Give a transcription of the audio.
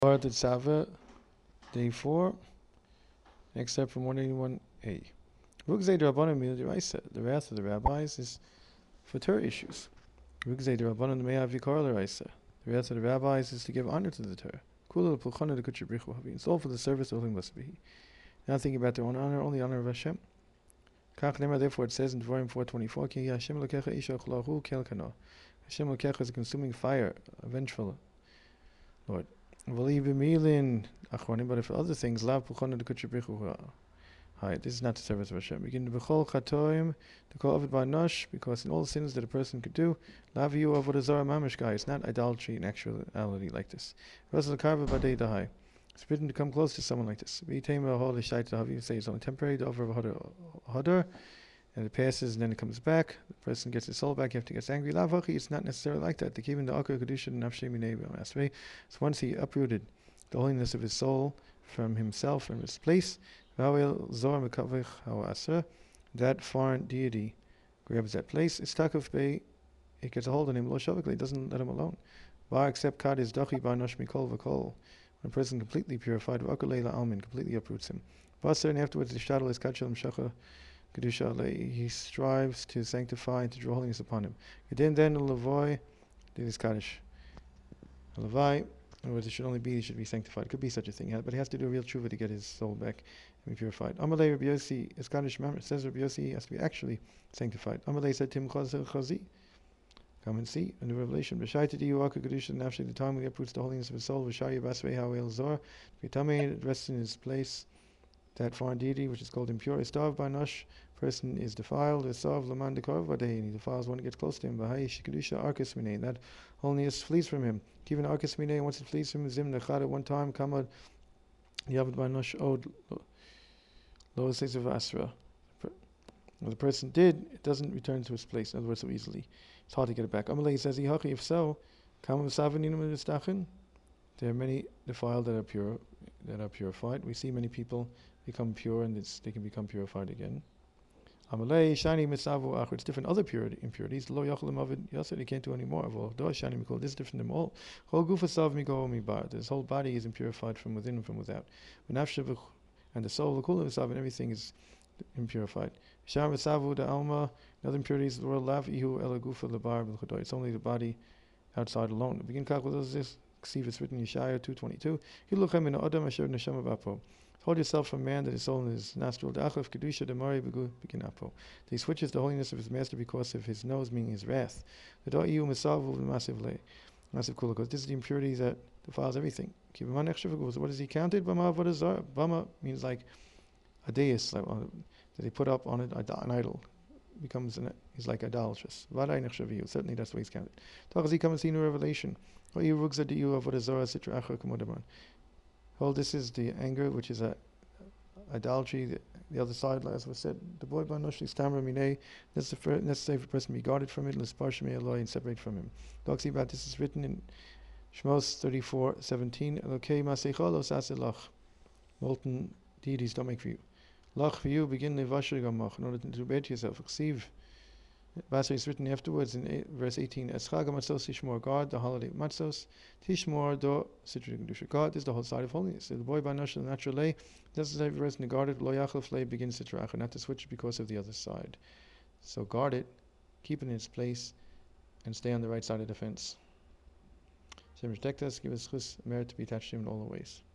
Part Tzava, Day 4, except from 181a. The wrath of the rabbis is for Torah issues. The wrath of the rabbis is to give honor to the Torah. It's all for the service of Holy. Not thinking about their own honor, only honor of Hashem. Therefore it says in Devarim 4:24, Ki Hashem Elokecha Ish Ochlahu Kel Kano. Hashem Elokecha is a consuming fire, a vengeful Lord. But if other things, this is not the service of Hashem. Begin to bechol chatoim, to call of it by nosh, because in all the sins that a person could do, laviyu avodah mamish guy. It's not idolatry in actuality like this. It's forbidden to come close to someone like this. You say it's only temporary, the over hodor, and it passes and then it comes back. The person gets his soul back. You have to get angry. It's not necessarily like that. So once he uprooted the holiness of his soul from himself, from his place, that foreign deity grabs that place. It gets a hold on him. It doesn't let him alone. Except when a person completely purified, completely uproots him. And afterwards, he strives to sanctify and to draw holiness upon him. Then Lavoy did his Kaddish. Lavoy, in other words, it should be sanctified. It could be such a thing, but he has to do a real tshuva to get his soul back and be purified. Amalei Rabbi Yossi, his Kaddish member says Rabbi Yossi has to be actually sanctified. Amalei said Tim Chazi, come and see a new revelation. B'shayta di yuaka kedusha nafshi, the time when he uproots the holiness of his soul. V'shaya basvei ha'el zor, v'tamei, it rests in his place. That foreign deity, which is called impure, istav banosh, person is defiled. Istav laman dekorv vadei, and he defiles when it gets close to him. V'hai shikadusha arkas minei, that holiness flees from him. Given arkas minei, once it flees from zim nechad at one time, kamad yavad banosh od lo sesev asra. The person did, it doesn't return to its place. In other words, so easily, it's hard to get it back. Amalei says, if so, there are many defiled that are pure, that are purified. We see many people become pure and they can become purified again. Amalei shani misavu achar. It's different other impurities. Lo yachalim avid yasser. He can't do any more. Shani mikol. This is different than all. Whole gufasav migo mibar. His whole body is impurified from within and from without. And the soul, the kula and everything is impurified. Shar misavu da alma. Another impurities of the world. Lav ihu elagufa lebar b'lchudoy. It's only the body outside alone. Begin calculate this. It's written in Yeshaya 2:22. Hilochem in Adam asher neshama vapo. Hold yourself from man that his soul in his nostril. Da'achav kedusha demari beginapo. He switches the holiness of his master because of his nose, meaning his wrath. The da'iyu misavu massive kula. Because this is the impurity that defiles everything. What is he counted? Bama avodah. Bama means like a deist, like that he put up on it an idol. He's like idolatrous. Certainly that's the way he's counted. He come and see new revelation. Hold, this is the anger, which is idolatry. The other side, as was said, the boy banoshli stamra minei. Necessary for a person to be guarded from it, and separate from him. Talks about this is written in Shmos 34:17. Elokei maseicha lo saseh lach. Molten deities don't make for you. Lach for you, begin levasher gamach, in order to bear to yourself. Chsiv. Basra is written afterwards in verse 18. Eschag matzos tishmor, God, the holiday of matzos. Tishmor do sitra kedusha. God is the whole side of holiness. The boy banosh the natural lay. Necessary for person to guard it. Lo yachal lay begins sitra acher, not to switch because of the other side. So guard it, keep it in its place, and stay on the right side of the fence. Hashem protect us, give us chus, merit to be attached to Him in all the ways.